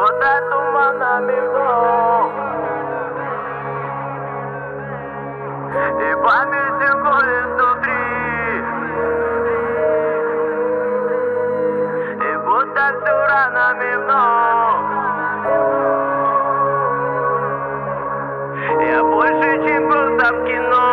будто туманами вдох, и памятью колет внутри, и будто все ранами вновь. Я больше, чем просто в кино.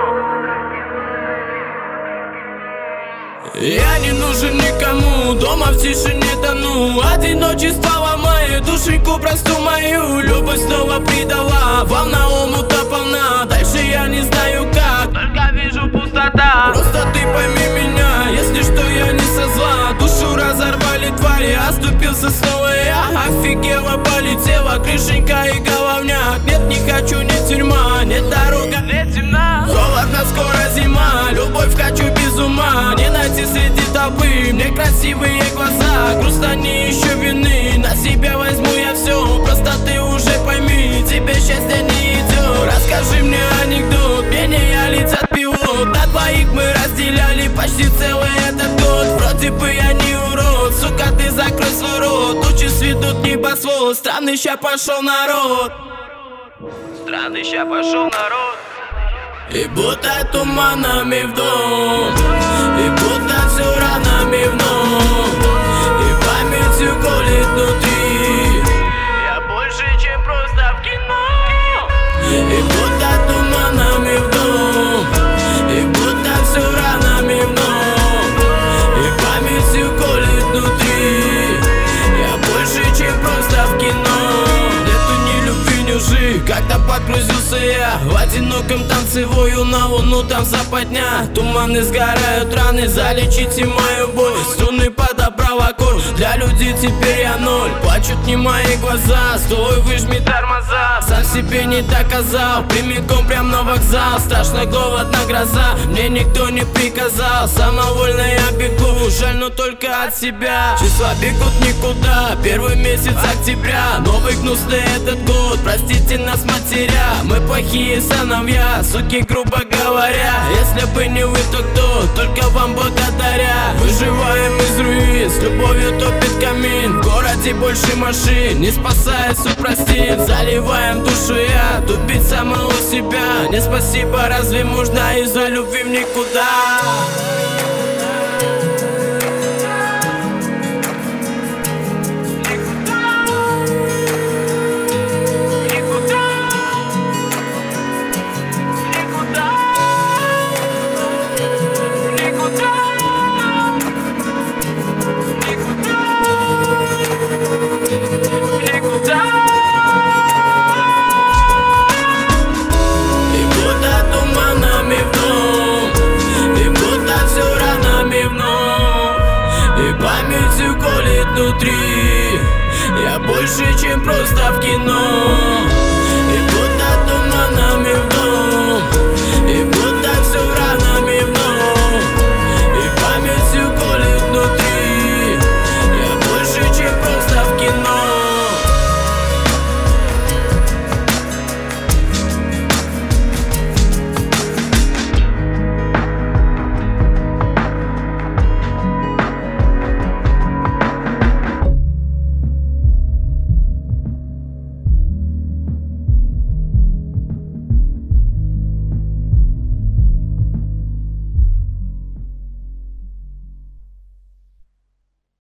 Я не нужен никому, дома в тишине тону. Одиночество ломает душеньку просту мою. Любовь снова предала, волна омута полна. Дальше я не знаю как, только вижу пустота. Просто ты пойми меня, если что я не со зла. Душу разорвали твари, оступился снова я. Офигела, полетела крышенька и головняк. Нет, не хочу, не тюрьма, нет дорога, нет темна. Холодно, скоро зима, любовь хочу без ума. Не найти среди толпы мне красивые глаза. Грустно не ищу вины, на себя возьму я все. Просто ты уже пойми, тебе счастье не идет. Расскажи мне анекдот, меняя лица пилот. На двоих мы разделяли почти целый этот год. Вроде бы я не урод, сука, ты закрой свой рот. Тучи сведут небосвод, странный ща пошел народ. Странный ща пошел народ. И будто туманами вдох, и будто все ранами вновь, и памятью колет внутри. Я больше, чем просто в кино. И будто туманами вдох, и будто все ранами вновь, и памятью колет внутри. Я больше, чем просто в кино. Нету ни любви, ни лжи, как-то подгрузился я. В одиноком танцевую на луну, там западня. Туманы сгорают, раны, залечите мою боль. Струны подобрал аккорд, для людей теперь я ноль. Плачут не мои глаза, стой, выжми тормоза. Сам себе не доказал, прямиком прям на вокзал. Страшно голодна гроза, мне никто не приказал. Самовольно я бегу, жаль, но только от себя. Числа бегут никуда, первый месяц октября. Новый гнусный этот год, простите нас, матеря. Мы плохие сыновья, суки, грубо говоря. Если бы не вы, то кто? Только вам благодаря. Выживаем из руин, с любовью топит камин. В городе больше машин, не спасает супростин. Заливаем душу я, тупить самого себя. Не спасибо, разве можно из-за любви в никуда? И памятью колет внутри. Я больше, чем просто в кино.